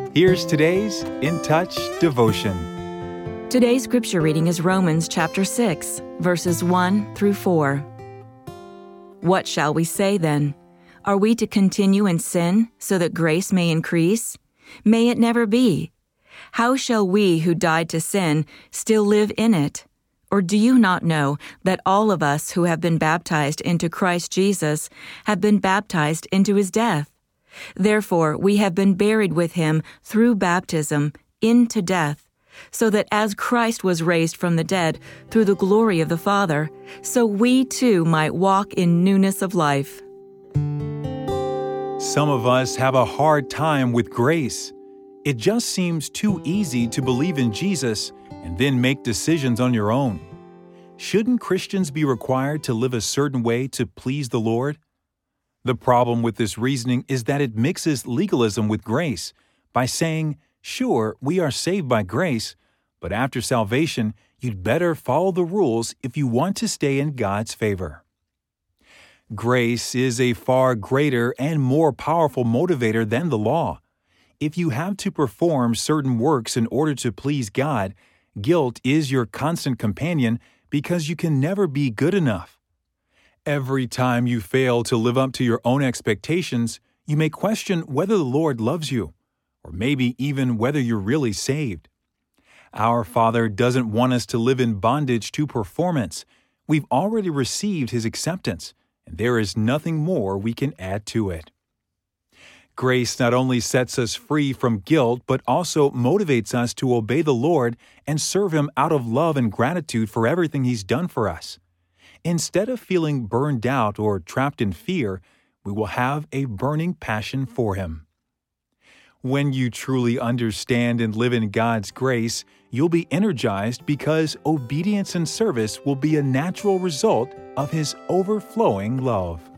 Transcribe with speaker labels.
Speaker 1: Here's today's In Touch devotion.
Speaker 2: Today's scripture reading is Romans chapter 6, verses 1 through 4. What shall we say then? Are we to continue in sin so that grace may increase? May it never be. How shall we who died to sin still live in it? Or do you not know that all of us who have been baptized into Christ Jesus have been baptized into his death? Therefore we have been buried with him through baptism into death, so that as Christ was raised from the dead through the glory of the Father, so we too might walk in newness of life.
Speaker 1: Some of us have a hard time with grace. It just seems too easy to believe in Jesus and then make decisions on your own. Shouldn't Christians be required to live a certain way to please the Lord? The problem with this reasoning is that it mixes legalism with grace by saying, sure, we are saved by grace, but after salvation, you'd better follow the rules if you want to stay in God's favor. Grace is a far greater and more powerful motivator than the law. If you have to perform certain works in order to please God, guilt is your constant companion because you can never be good enough. Every time you fail to live up to your own expectations, you may question whether the Lord loves you, or maybe even whether you're really saved. Our Father doesn't want us to live in bondage to performance. We've already received His acceptance, and there is nothing more we can add to it. Grace not only sets us free from guilt, but also motivates us to obey the Lord and serve Him out of love and gratitude for everything He's done for us. Instead of feeling burned out or trapped in fear, we will have a burning passion for Him. When you truly understand and live in God's grace, you'll be energized because obedience and service will be a natural result of His overflowing love.